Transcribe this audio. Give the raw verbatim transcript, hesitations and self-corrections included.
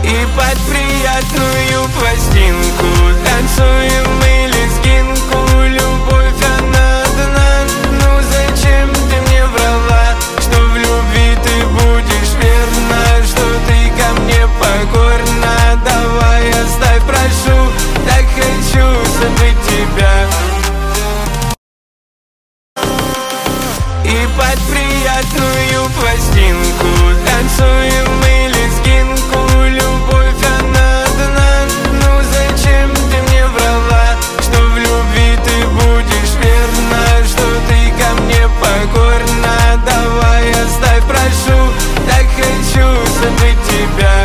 И под приятную пластинку танцуем мы лезгинку. Любовь, она одна, ну зачем ты мне врала? Что в любви ты будешь верна, что ты ко мне покорна. Давай оставь, прошу, так хочу забыть тебя. И под приятную пластинку танцуем мы лезгинку. Любовь, она одна, ну зачем ты мне врала? Что в любви ты будешь верна, что ты ко мне покорна. Давай оставь, прошу, так хочу забыть тебя.